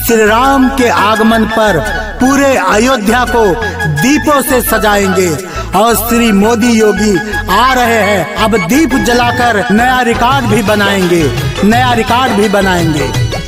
श्री राम के आगमन पर पूरे अयोध्या को दीपों से सजाएंगे और श्री मोदी योगी आ रहे हैं। अब दीप जलाकर नया रिकॉर्ड भी बनाएंगे, नया रिकॉर्ड भी बनाएंगे।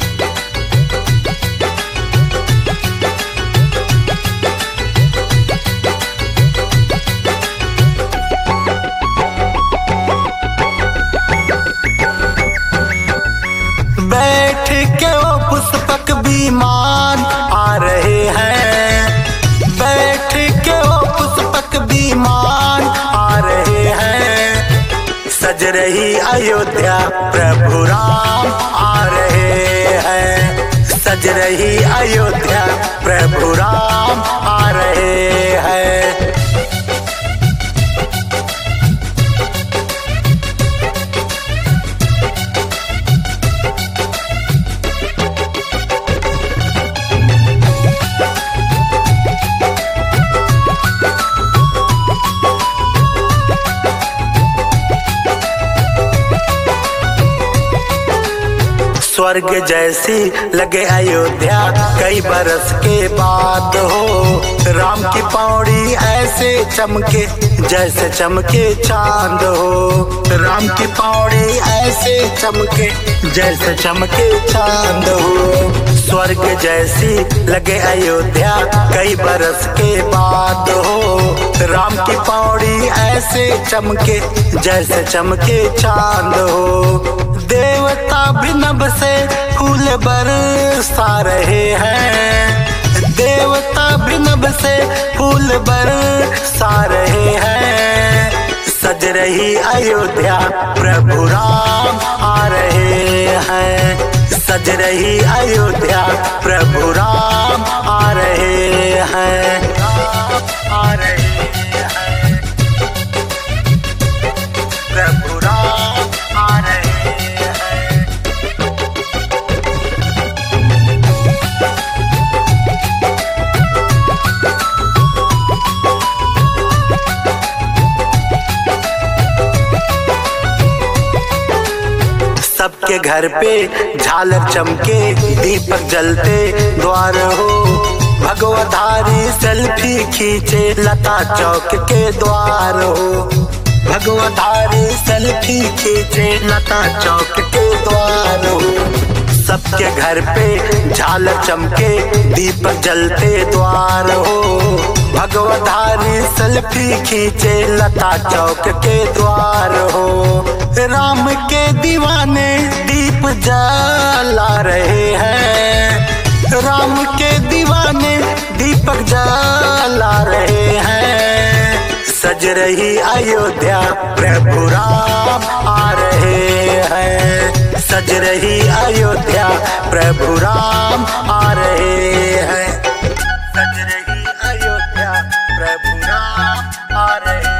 बैठ के वो पुष्पक विमान आ रहे हैं, बैठ के वो पुष्पक विमान आ रहे हैं। सज रही अयोध्या प्रभु राम आ रहे हैं, सज रही अयोध्या प्रभु राम आ रहे हैं। स्वर्ग जैसी लगे अयोध्या कई बरस के बाद हो। राम की पौड़ी ऐसे चमके जैसे चमके चांद हो। राम की पौड़ी ऐसे चमके जैसे चमके चांद हो। स्वर्ग जैसी लगे अयोध्या कई बरस के बाद हो। राम की पौड़ी ऐसे चमके जैसे चमके चांद हो। देवता भी नभ से फूल बरसा रहे हैं, देवता भी नभ से फूल बरसा रहे हैं। सज रही अयोध्या प्रभु राम आ रहे हैं, सज रही अयोध्या प्रभु राम आ रहे हैं, आ रहे हैं, प्रभु राम आ रहे हैं। सबके घर पे झालर चमके दीपक जलते द्वार हो। भगवधारी सेल्फी खींचे लता चौक के द्वार हो। भगवधारी सेल्फी खींचे लता चौक के द्वार हो। सबके घर पे झालर चमके दीपक जलते द्वार हो। भगवधारी सेल्फी खींचे लता चौक के द्वार हो। राम के दीवाने दीप जला रहे हैं, राम के दीवाने दीपक जला रहे हैं। सज रही अयोध्या प्रभु राम आ रहे हैं, सज रही अयोध्या प्रभु राम आ रहे हैं, सज रही अयोध्या प्रभु राम आ रहे हैं।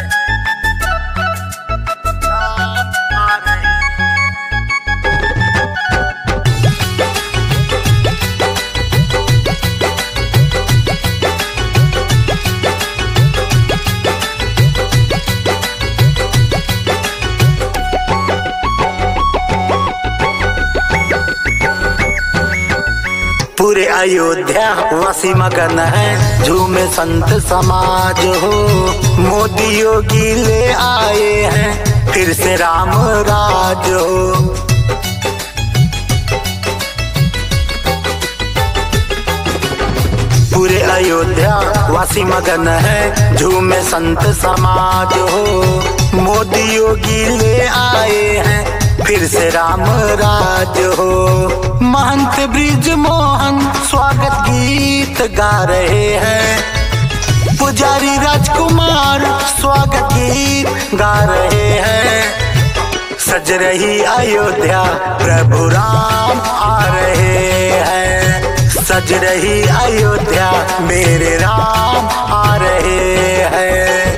पूरे अयोध्या वासी मगन है, झूमे संत समाज हो। मोदी योगी ले आए हैं फिर से राम राज हो। पूरे अयोध्या वासी मगन है, झूमे संत समाज हो। मोदी योगी ले आए हैं फिर से राम राज हो। महंत ब्रिज मोहन स्वागत गीत गा रहे हैं। पुजारी राजकुमार स्वागत गीत गा रहे हैं। सज रही अयोध्या प्रभु राम आ रहे हैं, सज रही अयोध्या मेरे राम आ रहे हैं।